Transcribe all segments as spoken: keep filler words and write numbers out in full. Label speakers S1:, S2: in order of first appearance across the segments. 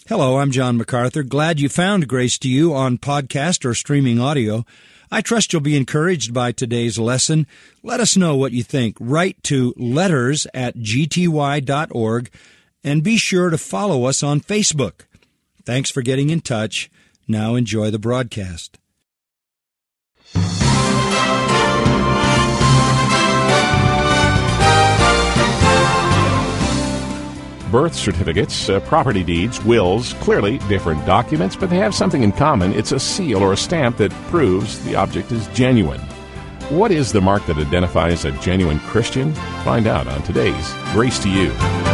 S1: Hello, I'm John MacArthur. Glad you found Grace to You on podcast or streaming audio. I trust you'll be encouraged by today's lesson. Let us know what you think. Write to letters at g t y dot org and be sure to follow us on Facebook. Thanks for getting in touch. Now enjoy the broadcast.
S2: Birth certificates, uh, property deeds, wills, clearly different documents, but they have something in common. It's a seal or a stamp that proves the object is genuine. What is the mark that identifies a genuine Christian? Find out on today's Grace to You.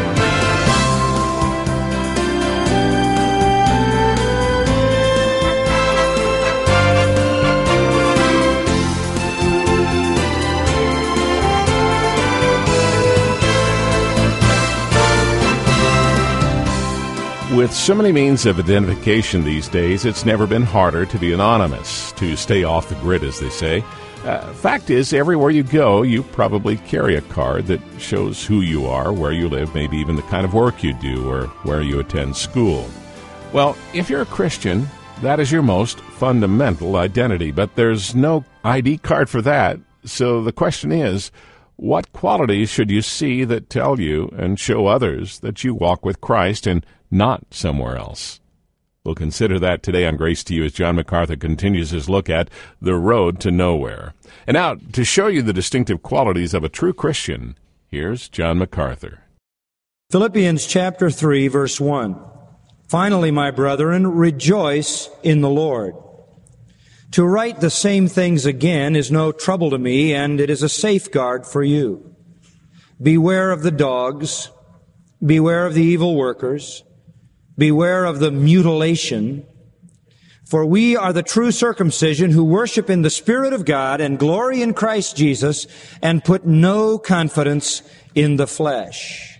S2: With so many means of identification these days, it's never been harder to be anonymous, to stay off the grid, as they say. Uh, fact is, everywhere you go, you probably carry a card that shows who you are, where you live, maybe even the kind of work you do, or where you attend school. Well, if you're a Christian, that is your most fundamental identity, but there's no I D card for that. So the question is, what qualities should you see that tell you and show others that you walk with Christ and not somewhere else? We'll consider that today on Grace to You as John MacArthur continues his look at the road to nowhere. And now, to show you the distinctive qualities of a true Christian, here's John MacArthur.
S1: Philippians chapter three, verse one. Finally, my brethren, rejoice in the Lord. To write the same things again is no trouble to me, and it is a safeguard for you. Beware of the dogs, beware of the evil workers, beware of the mutilation, for we are the true circumcision who worship in the Spirit of God and glory in Christ Jesus and put no confidence in the flesh.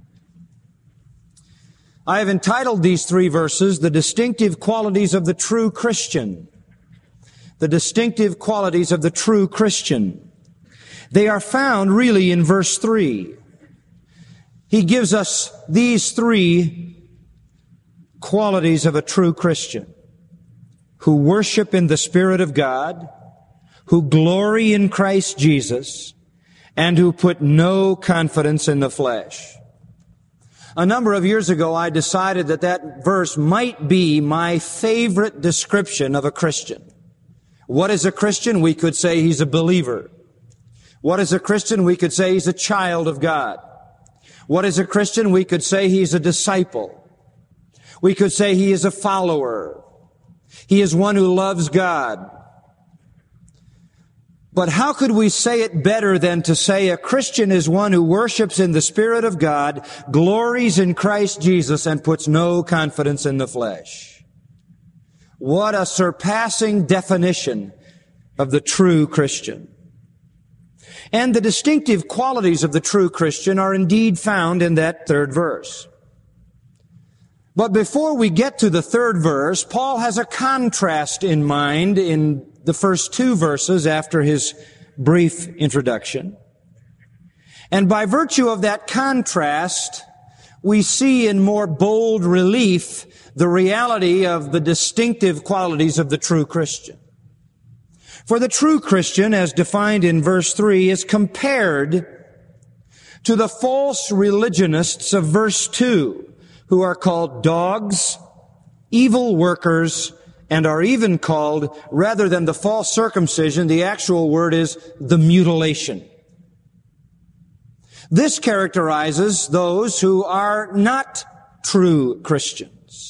S1: I have entitled these three verses, The Distinctive Qualities of the True Christian. The distinctive qualities of the true Christian. They are found really in verse three. He gives us these three qualities of a true Christian: who worship in the Spirit of God, who glory in Christ Jesus, and who put no confidence in the flesh. A number of years ago, I decided that that verse might be my favorite description of a Christian. What is a Christian? We could say he's a believer. What is a Christian? We could say he's a child of God. What is a Christian? We could say he's a disciple. We could say he is a follower. He is one who loves God. But how could we say it better than to say a Christian is one who worships in the Spirit of God, glories in Christ Jesus, and puts no confidence in the flesh? What a surpassing definition of the true Christian. And the distinctive qualities of the true Christian are indeed found in that third verse. But before we get to the third verse, Paul has a contrast in mind in the first two verses after his brief introduction. And by virtue of that contrast, we see in more bold relief the reality of the distinctive qualities of the true Christian. For the true Christian, as defined in verse three, is compared to the false religionists of verse two, who are called dogs, evil workers, and are even called, rather than the false circumcision, the actual word is the mutilation. This characterizes those who are not true Christians.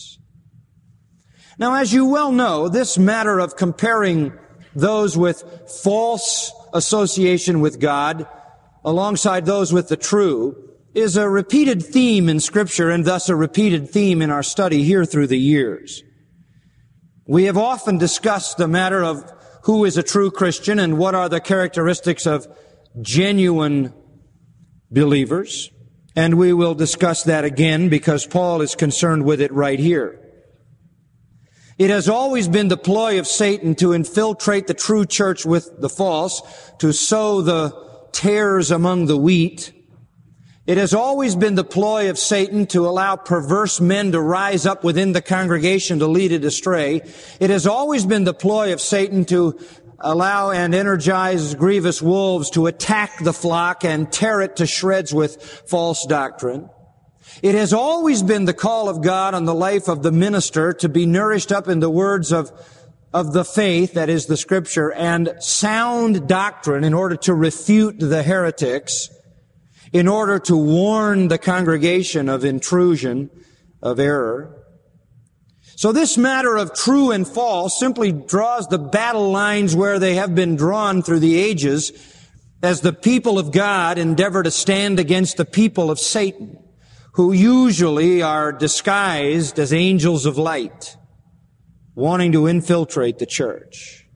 S1: Now, as you well know, this matter of comparing those with false association with God alongside those with the true is a repeated theme in Scripture, and thus a repeated theme in our study here through the years. We have often discussed the matter of who is a true Christian and what are the characteristics of genuine believers, and we will discuss that again because Paul is concerned with it right here. It has always been the ploy of Satan to infiltrate the true church with the false, to sow the tares among the wheat, It has always been the ploy of Satan to allow perverse men to rise up within the congregation to lead it astray. It has always been the ploy of Satan to allow and energize grievous wolves to attack the flock and tear it to shreds with false doctrine. It has always been the call of God on the life of the minister to be nourished up in the words of, of the faith, that is the Scripture, and sound doctrine in order to refute the heretics, in order to warn the congregation of intrusion, of error. So this matter of true and false simply draws the battle lines where they have been drawn through the ages as the people of God endeavor to stand against the people of Satan, who usually are disguised as angels of light, wanting to infiltrate the church.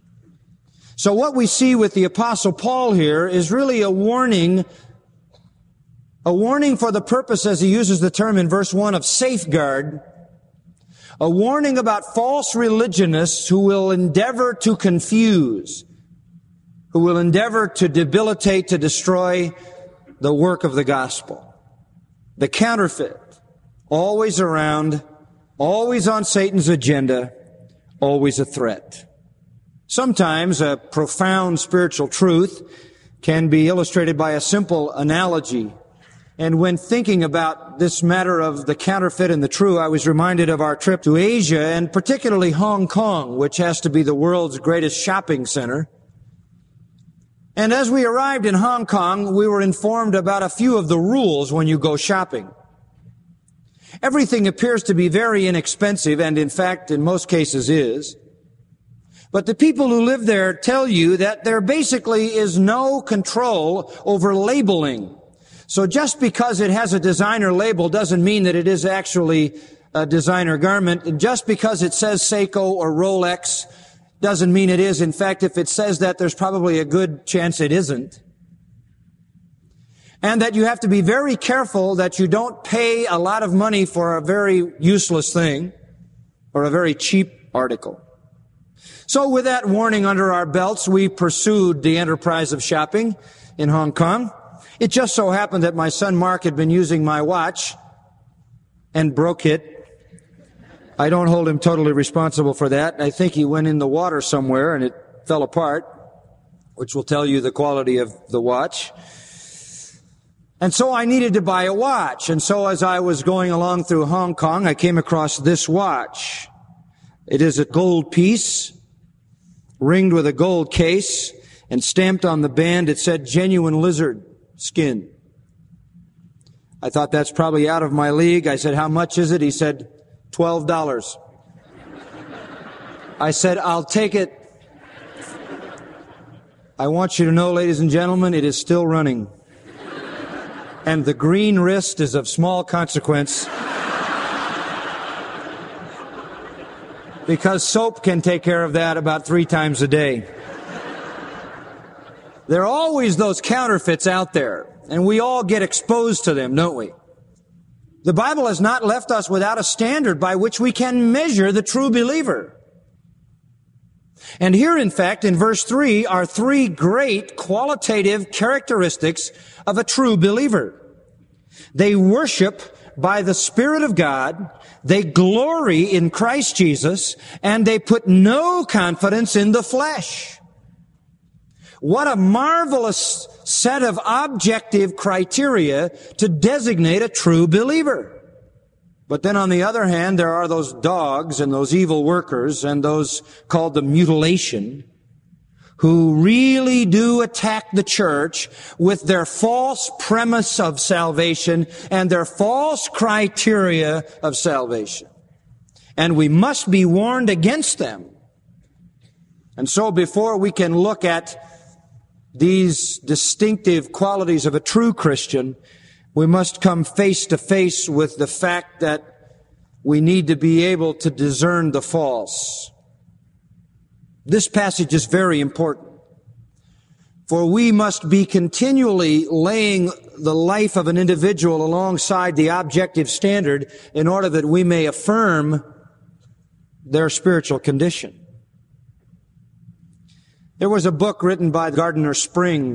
S1: So what we see with the Apostle Paul here is really a warning, a warning for the purpose, as he uses the term in verse one, of safeguard, a warning about false religionists who will endeavor to confuse, who will endeavor to debilitate, to destroy the work of the gospel. The counterfeit, always around, always on Satan's agenda, always a threat. Sometimes a profound spiritual truth can be illustrated by a simple analogy. And when thinking about this matter of the counterfeit and the true, I was reminded of our trip to Asia, and particularly Hong Kong, which has to be the world's greatest shopping center. And as we arrived in Hong Kong, we were informed about a few of the rules when you go shopping. Everything appears to be very inexpensive, and in fact, in most cases is. But the people who live there tell you that there basically is no control over labeling. So just because it has a designer label doesn't mean that it is actually a designer garment. And just because it says Seiko or Rolex doesn't mean it is. In fact, if it says that, there's probably a good chance it isn't. And that you have to be very careful that you don't pay a lot of money for a very useless thing or a very cheap article. So with that warning under our belts, we pursued the enterprise of shopping in Hong Kong. It just so happened that my son Mark had been using my watch and broke it. I don't hold him totally responsible for that. I think he went in the water somewhere and it fell apart, which will tell you the quality of the watch. And so I needed to buy a watch. And so as I was going along through Hong Kong, I came across this watch. It is a gold piece, ringed with a gold case, and stamped on the band, it said genuine lizard skin. I thought that's probably out of my league. I said, how much is it? He said, twelve dollars. I said, I'll take it. I want you to know, ladies and gentlemen, it is still running. And the green wrist is of small consequence, because soap can take care of that about three times a day. There are always those counterfeits out there, and we all get exposed to them, don't we? The Bible has not left us without a standard by which we can measure the true believer. And here, in fact, in verse three, are three great qualitative characteristics of a true believer. They worship by the Spirit of God, they glory in Christ Jesus, and they put no confidence in the flesh. What a marvelous set of objective criteria to designate a true believer. But then on the other hand, there are those dogs and those evil workers and those called the mutilation who really do attack the church with their false premise of salvation and their false criteria of salvation. And we must be warned against them. And so before we can look at these distinctive qualities of a true Christian, we must come face to face with the fact that we need to be able to discern the false. This passage is very important, for we must be continually laying the life of an individual alongside the objective standard in order that we may affirm their spiritual condition. There was a book written by Gardner Spring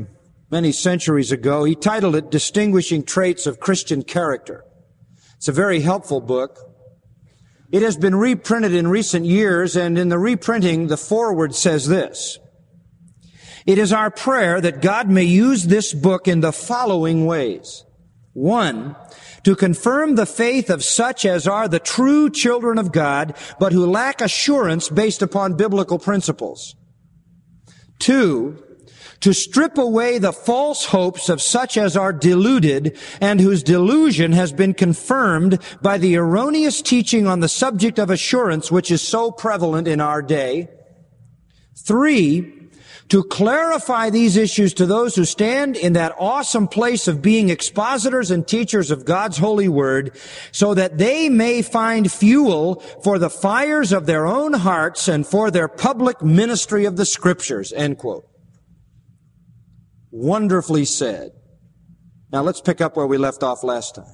S1: many centuries ago. He titled it Distinguishing Traits of Christian Character. It's a very helpful book. It has been reprinted in recent years, and in the reprinting, the foreword says this: "It is our prayer that God may use this book in the following ways. One, to confirm the faith of such as are the true children of God, but who lack assurance based upon biblical principles. Two, to strip away the false hopes of such as are deluded and whose delusion has been confirmed by the erroneous teaching on the subject of assurance which is so prevalent in our day. Three, to clarify these issues to those who stand in that awesome place of being expositors and teachers of God's holy word, so that they may find fuel for the fires of their own hearts and for their public ministry of the Scriptures." End quote. Wonderfully said. Now let's pick up where we left off last time.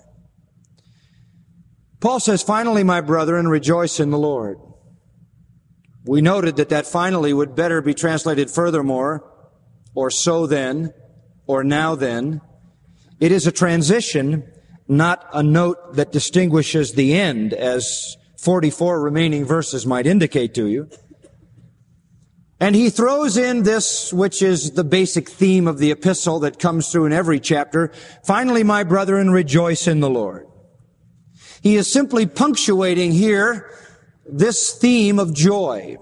S1: Paul says, "Finally, my brethren, rejoice in the Lord." We noted that that finally would better be translated furthermore, or so then, or now then. It is a transition, not a note that distinguishes the end, as forty-four remaining verses might indicate to you. And he throws in this, which is the basic theme of the epistle that comes through in every chapter: "Finally, my brethren, rejoice in the Lord." He is simply punctuating here this theme of joy.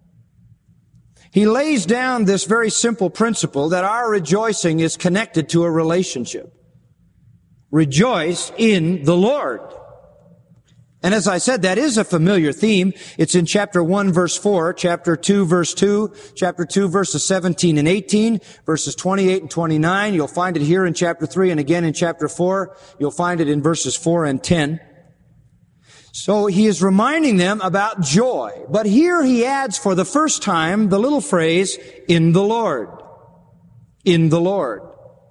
S1: He lays down this very simple principle that our rejoicing is connected to a relationship. Rejoice in the Lord. And as I said, that is a familiar theme. It's in chapter one, verse four, chapter two, verse two, chapter two, verses seventeen and eighteen, verses twenty-eight and twenty-nine. You'll find it here in chapter three and again in chapter four. You'll find it in verses four and ten. So he is reminding them about joy. But here he adds for the first time the little phrase, "in the Lord." In the Lord.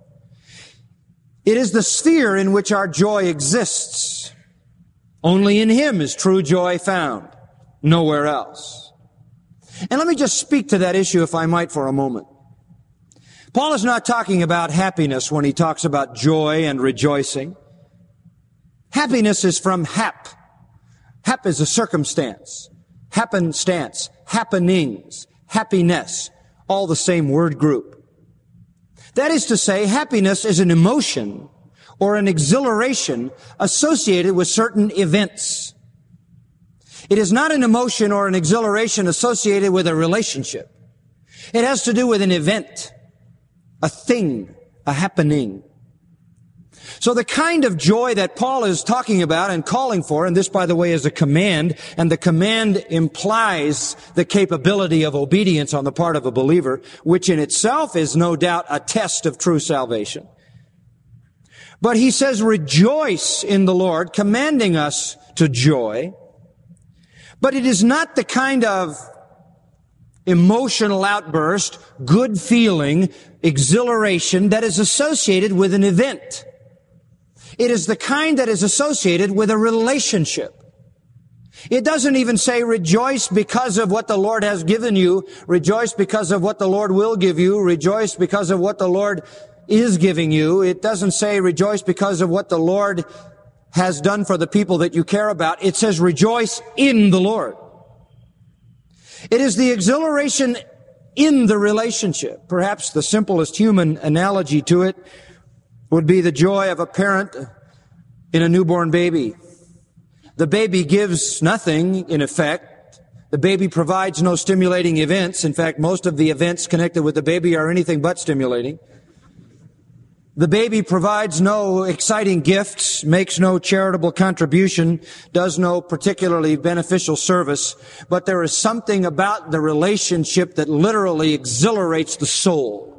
S1: It is the sphere in which our joy exists. Only in Him is true joy found. Nowhere else. And let me just speak to that issue, if I might, for a moment. Paul is not talking about happiness when he talks about joy and rejoicing. Happiness is from hap. Hap is a circumstance. Happenstance. Happenings. Happiness. All the same word group. That is to say, happiness is an emotion or an exhilaration associated with certain events. It is not an emotion or an exhilaration associated with a relationship. It has to do with an event, a thing, a happening. So the kind of joy that Paul is talking about and calling for, and this, by the way, is a command, and the command implies the capability of obedience on the part of a believer, which in itself is no doubt a test of true salvation. But he says, rejoice in the Lord, commanding us to joy. But it is not the kind of emotional outburst, good feeling, exhilaration that is associated with an event. It is the kind that is associated with a relationship. It doesn't even say rejoice because of what the Lord has given you, rejoice because of what the Lord will give you, rejoice because of what the Lord is giving you. It doesn't say rejoice because of what the Lord has done for the people that you care about. It says rejoice in the Lord. It is the exhilaration in the relationship. Perhaps the simplest human analogy to it would be the joy of a parent in a newborn baby. The baby gives nothing, in effect. The baby provides no stimulating events. In fact, most of the events connected with the baby are anything but stimulating. The baby provides no exciting gifts, makes no charitable contribution, does no particularly beneficial service, but there is something about the relationship that literally exhilarates the soul.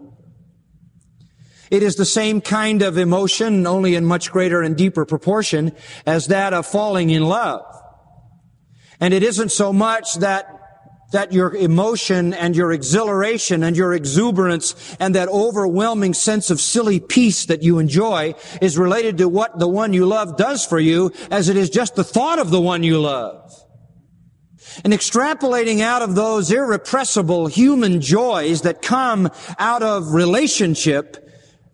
S1: It is the same kind of emotion, only in much greater and deeper proportion, as that of falling in love. And it isn't so much that that your emotion and your exhilaration and your exuberance and that overwhelming sense of silly peace that you enjoy is related to what the one you love does for you, as it is just the thought of the one you love. And extrapolating out of those irrepressible human joys that come out of relationship,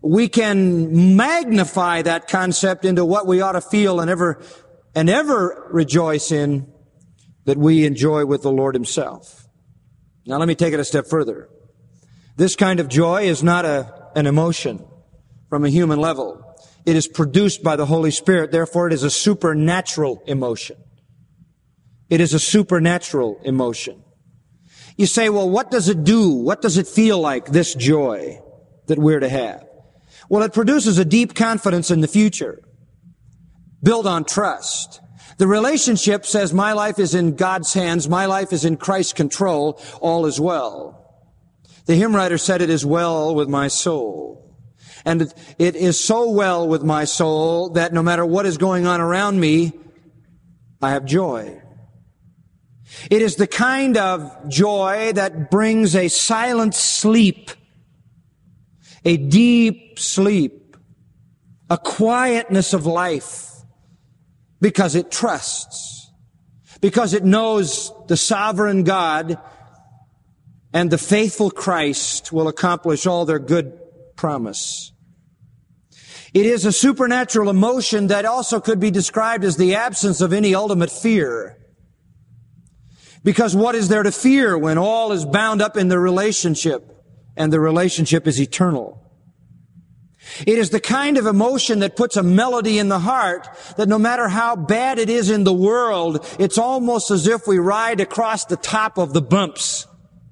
S1: we can magnify that concept into what we ought to feel and ever, and ever rejoice in that we enjoy with the Lord Himself. Now let me take it a step further. This kind of joy is not a, an emotion from a human level. It is produced by the Holy Spirit. Therefore, it is a supernatural emotion. It is a supernatural emotion. You say, well, what does it do? What does it feel like, this joy that we're to have? Well, it produces a deep confidence in the future, built on trust. The relationship says, my life is in God's hands, my life is in Christ's control, all is well. The hymn writer said, it is well with my soul. And it is so well with my soul that no matter what is going on around me, I have joy. It is the kind of joy that brings a silent sleep, a deep sleep, a quietness of life, because it trusts, because it knows the sovereign God and the faithful Christ will accomplish all their good promise. It is a supernatural emotion that also could be described as the absence of any ultimate fear. Because what is there to fear when all is bound up in the relationship and the relationship is eternal? It is the kind of emotion that puts a melody in the heart that no matter how bad it is in the world, it's almost as if we ride across the top of the bumps.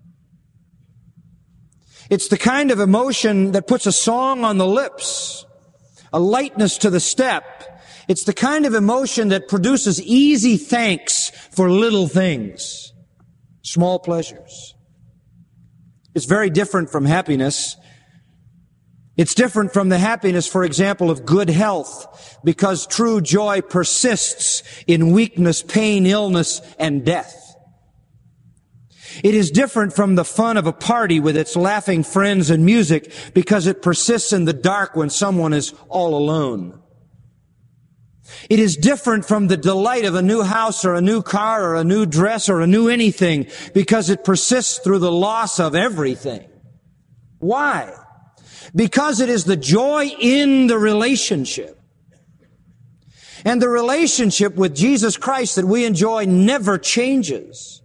S1: It's the kind of emotion that puts a song on the lips, a lightness to the step. It's the kind of emotion that produces easy thanks for little things, small pleasures. It's very different from happiness. It's different from the happiness, for example, of good health, because true joy persists in weakness, pain, illness, and death. It is different from the fun of a party with its laughing friends and music, because it persists in the dark when someone is all alone. It is different from the delight of a new house or a new car or a new dress or a new anything, because it persists through the loss of everything. Why? Because it is the joy in the relationship. And the relationship with Jesus Christ that we enjoy never changes.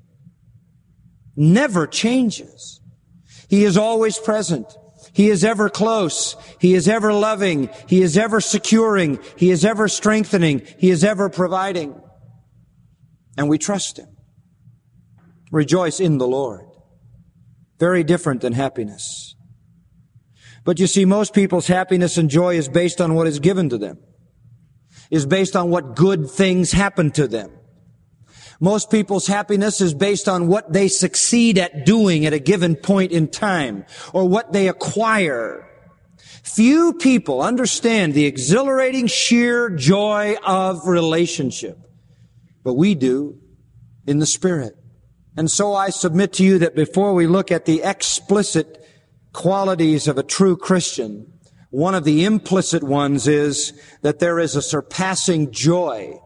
S1: Never changes. He is always present. He is ever close. He is ever loving. He is ever securing. He is ever strengthening. He is ever providing. And we trust Him. Rejoice in the Lord. Very different than happiness. But you see, most people's happiness and joy is based on what is given to them, is based on what good things happen to them. Most people's happiness is based on what they succeed at doing at a given point in time, or what they acquire. Few people understand the exhilarating sheer joy of relationship, but we do in the Spirit. And so I submit to you that before we look at the explicit qualities of a true Christian, one of the implicit ones is that there is a surpassing joy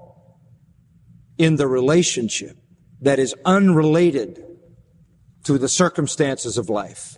S1: in the relationship that is unrelated to the circumstances of life.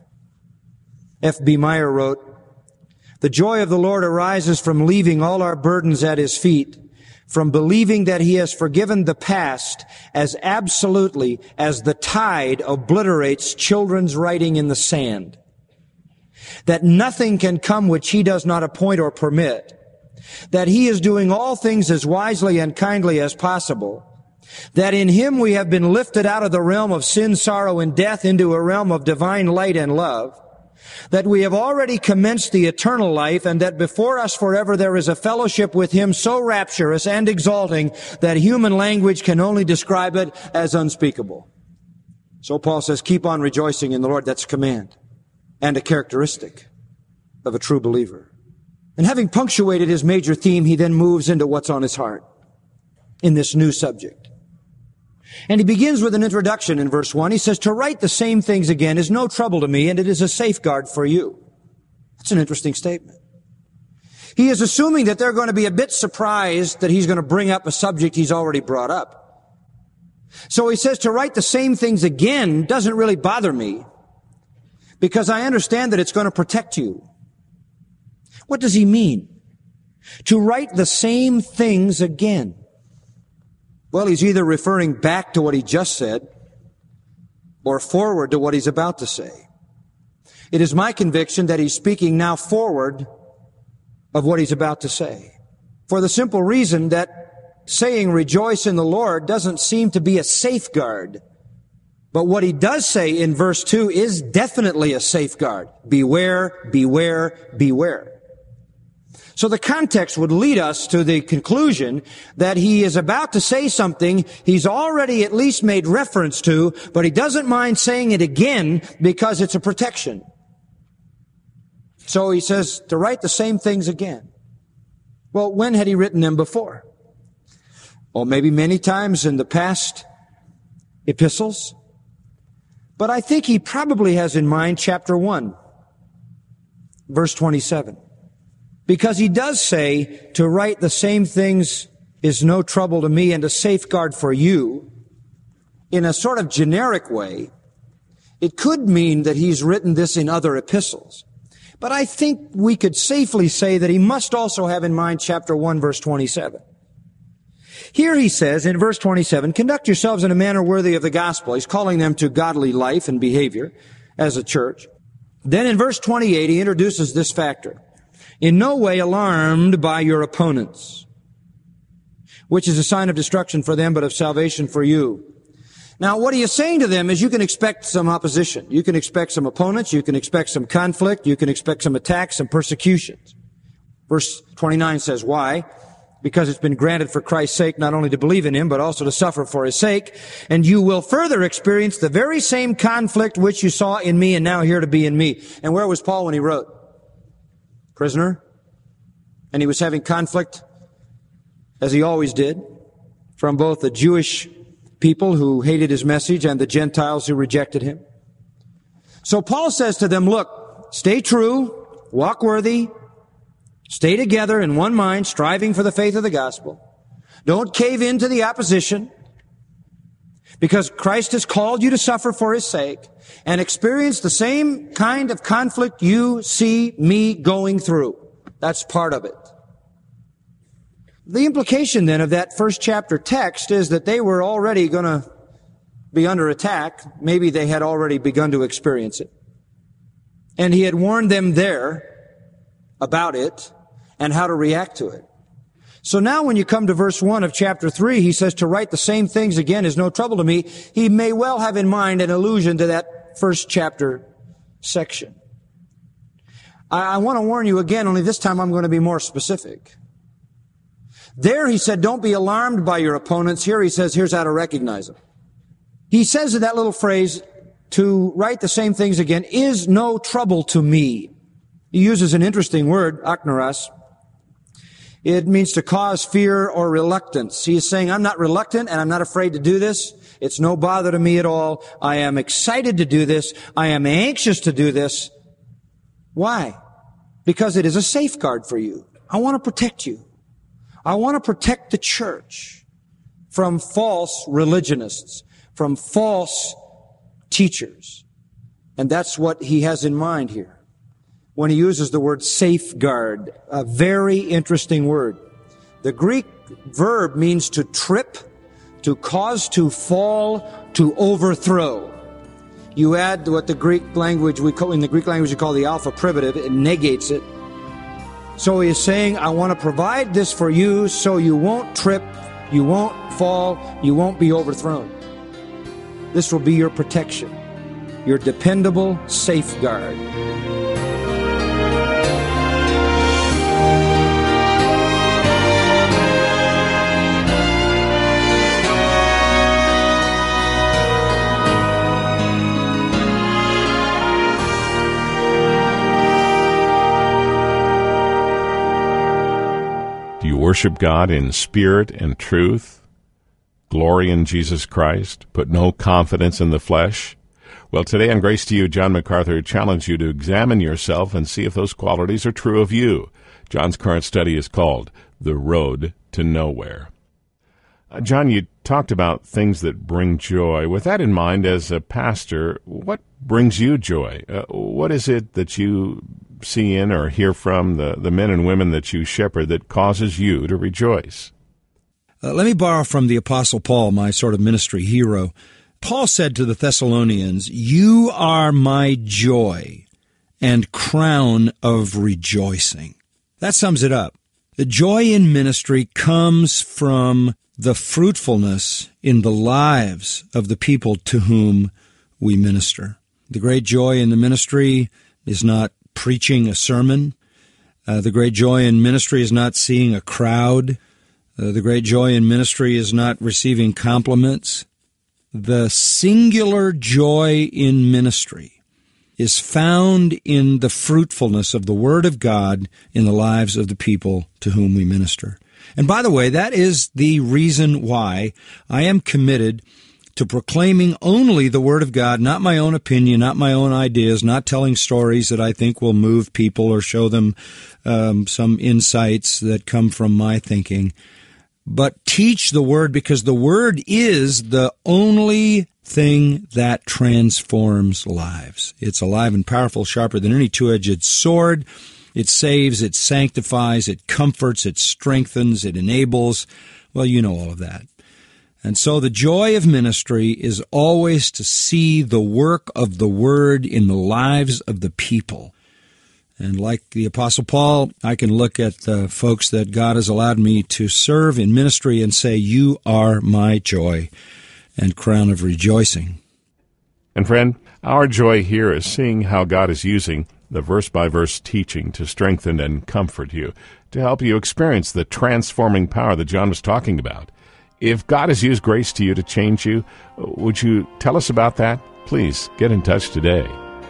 S1: F B Meyer wrote, "The joy of the Lord arises from leaving all our burdens at His feet, from believing that He has forgiven the past as absolutely as the tide obliterates children's writing in the sand. That nothing can come which He does not appoint or permit. That He is doing all things as wisely and kindly as possible. That in Him we have been lifted out of the realm of sin, sorrow, and death into a realm of divine light and love. That we have already commenced the eternal life, and that before us forever there is a fellowship with Him so rapturous and exalting that human language can only describe it as unspeakable." So Paul says, keep on rejoicing in the Lord. That's a command and a characteristic of a true believer. And having punctuated his major theme, he then moves into what's on his heart in this new subject. And he begins with an introduction in verse one. He says, "To write the same things again is no trouble to me, and it is a safeguard for you." That's an interesting statement. He is assuming that they're going to be a bit surprised that he's going to bring up a subject he's already brought up. So he says, to write the same things again doesn't really bother me, because I understand that it's going to protect you. What does he mean? To write the same things again. Well, he's either referring back to what he just said or forward to what he's about to say. It is my conviction that he's speaking now forward of what he's about to say. For the simple reason that saying rejoice in the Lord doesn't seem to be a safeguard. But what he does say in verse two is definitely a safeguard. Beware, beware, beware. So the context would lead us to the conclusion that he is about to say something he's already at least made reference to, but he doesn't mind saying it again because it's a protection. So he says to write the same things again. Well, when had he written them before? Well, maybe many times in the past epistles. But I think he probably has in mind chapter one, verse twenty-seven. Because he does say to write the same things is no trouble to me and a safeguard for you in a sort of generic way. It could mean that he's written this in other epistles. But I think we could safely say that he must also have in mind chapter one, verse twenty-seven. Here he says in verse twenty-seven, conduct yourselves in a manner worthy of the gospel. He's calling them to godly life and behavior as a church. Then in verse twenty-eight, he introduces this factor. In no way alarmed by your opponents, which is a sign of destruction for them, but of salvation for you. Now, what he is saying to them is you can expect some opposition. You can expect some opponents. You can expect some conflict. You can expect some attacks, some persecutions. Verse twenty-nine says, why? Because it's been granted for Christ's sake not only to believe in him, but also to suffer for his sake. And you will further experience the very same conflict which you saw in me and now here to be in me. And where was Paul when he wrote? Prisoner. And he was having conflict, as he always did, from both the Jewish people who hated his message and the Gentiles who rejected him. So Paul says to them, look, stay true, walk worthy, stay together in one mind, striving for the faith of the gospel. Don't cave into the opposition, because Christ has called you to suffer for his sake and experience the same kind of conflict you see me going through. That's part of it. The implication then of that first chapter text is that they were already going to be under attack. Maybe they had already begun to experience it. And he had warned them there about it and how to react to it. So now when you come to verse one of chapter three, he says to write the same things again is no trouble to me. He may well have in mind an allusion to that first chapter section. I, I want to warn you again, only this time I'm going to be more specific. There he said, don't be alarmed by your opponents. Here he says, here's how to recognize them. He says in that little phrase, to write the same things again is no trouble to me. He uses an interesting word, akneros. It means to cause fear or reluctance. He is saying, I'm not reluctant and I'm not afraid to do this. It's no bother to me at all. I am excited to do this. I am anxious to do this. Why? Because it is a safeguard for you. I want to protect you. I want to protect the church from false religionists, from false teachers. And that's what he has in mind here when he uses the word safeguard, a very interesting word. The Greek verb means to trip, to cause to fall, to overthrow. You add what the Greek language we call, in the Greek language we call the alpha privative, it negates it. So he is saying, I want to provide this for you so you won't trip, you won't fall, you won't be overthrown. This will be your protection, your dependable safeguard.
S2: Do you worship God in spirit and truth? Glory in Jesus Christ? Put no confidence in the flesh? Well, today on Grace to You, John MacArthur challenged you to examine yourself and see if those qualities are true of you. John's current study is called The Road to Nowhere. Uh, John, you talked about things that bring joy. With that in mind, as a pastor, what brings you joy? Uh, what is it that you see in or hear from the, the men and women that you shepherd that causes you to rejoice?
S1: Uh, let me borrow from the Apostle Paul, my sort of ministry hero. Paul said to the Thessalonians, "You are my joy and crown of rejoicing." That sums it up. The joy in ministry comes from the fruitfulness in the lives of the people to whom we minister. The great joy in the ministry is not preaching a sermon. Uh, the great joy in ministry is not seeing a crowd. Uh, the great joy in ministry is not receiving compliments. The singular joy in ministry is found in the fruitfulness of the Word of God in the lives of the people to whom we minister. And by the way, that is the reason why I am committed to proclaiming only the Word of God, not my own opinion, not my own ideas, not telling stories that I think will move people or show them um, some insights that come from my thinking, but teach the Word, because the Word is the only thing that transforms lives. It's alive and powerful, sharper than any two-edged sword. It saves, it sanctifies, it comforts, it strengthens, it enables. Well, you know all of that. And so the joy of ministry is always to see the work of the Word in the lives of the people. And like the Apostle Paul, I can look at the folks that God has allowed me to serve in ministry and say, "You are my joy and crown of rejoicing."
S2: And friend, our joy here is seeing how God is using the verse-by-verse teaching to strengthen and comfort you, to help you experience the transforming power that John was talking about. If God has used grace to you to change you, would you tell us about that? Please get in touch today.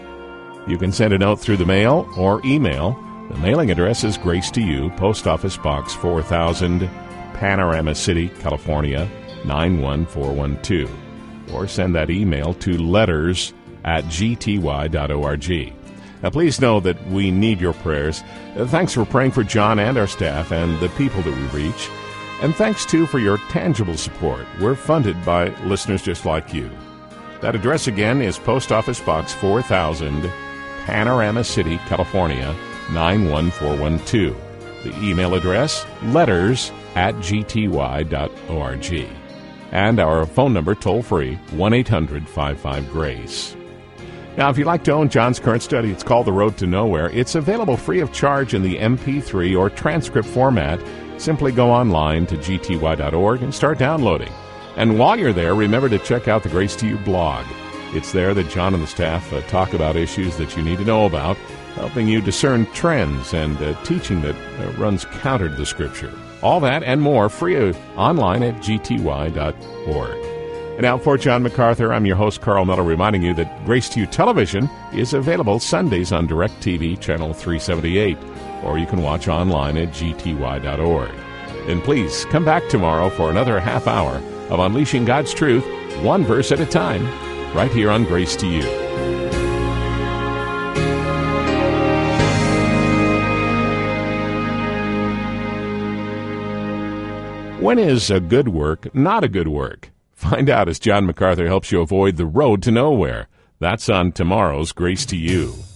S2: You can send a note through the mail or email. The mailing address is Grace to You, Post Office Box four thousand, Panorama City, California, nine one four one two. Or send that email to letters at g t y dot org. Now, please know that we need your prayers. Uh, thanks for praying for John and our staff and the people that we reach. And thanks, too, for your tangible support. We're funded by listeners just like you. That address again is Post Office Box four thousand, Panorama City, California, nine one four one two. The email address, letters at g t y dot org. And our phone number, toll-free, one eight hundred five five GRACE. Now, if you'd like to own John's current study, it's called The Road to Nowhere. It's available free of charge in the M P three or transcript format. Simply go online to g t y dot org and start downloading. And while you're there, remember to check out the Grace to You blog. It's there that John and the staff uh, talk about issues that you need to know about, helping you discern trends and uh, teaching that uh, runs counter to the Scripture. All that and more free uh, online at g t y dot org. And now for John MacArthur, I'm your host, Carl Miller, reminding you that Grace to You Television is available Sundays on DirecTV Channel three seventy-eight, or you can watch online at g t y dot org. And please come back tomorrow for another half hour of Unleashing God's Truth, one verse at a time, right here on Grace to You. When is a good work not a good work? Find out as John MacArthur helps you avoid the road to nowhere. That's on tomorrow's Grace to You.